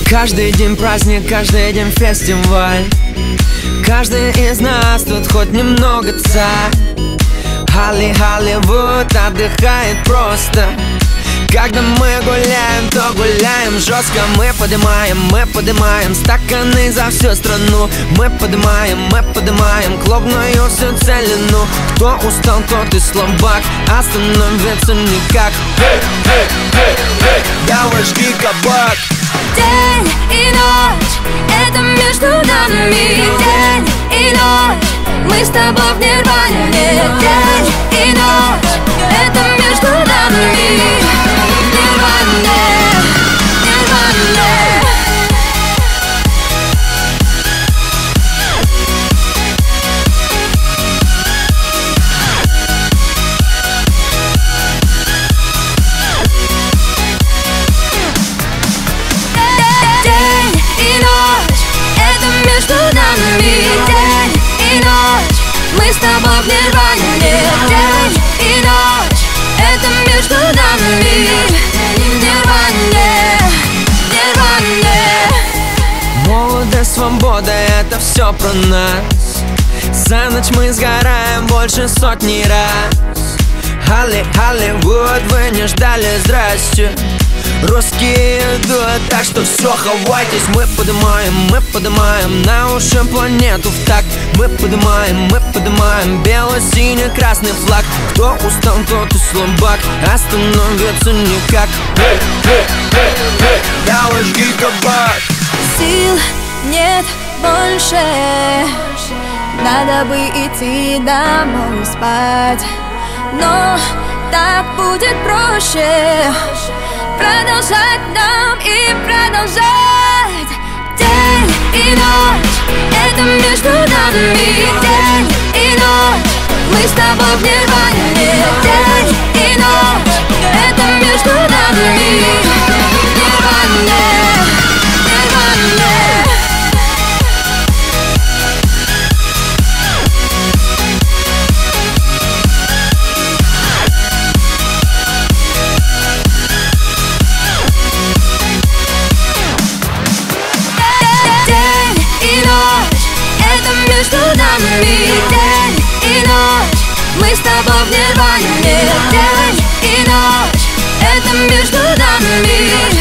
Каждый день праздник, каждый день фестиваль. Каждый из нас тут хоть немного царь. Голливуд отдыхает просто. Когда мы гуляем, то гуляем жестко. Мы поднимаем стаканы за всю страну. Мы поднимаем клубную всю целину. Кто устал, тот и слабак, остановиться никак. Давай жги кабак. День и ночь, это между нами. День и ночь, мы с тобой в нирване. День и ночь, это между нами. Мы с тобой в нирване. День и ночь, это между нами. Нирване. Молодость, свобода, это все про нас. За ночь мы сгораем больше сотни раз. Голливуд, вы не ждали, здрасте. Русские идут, так что все, хавайтесь. Мы поднимаем на уши планету в такт. Мы поднимаем бело-синий-красный флаг. Кто устал, тот и слабак, остановиться никак. Давай жги кабак. Сил нет больше, надо бы идти домой спать. Но так будет проще продолжать нам и продолжать. День и ночь, это между нами. День и ночь, мы с тобой в нирване. День и ночь, это между нами. Нирване. Между нами. День и ночь, мы с тобой в нирване. День и ночь, это между нами.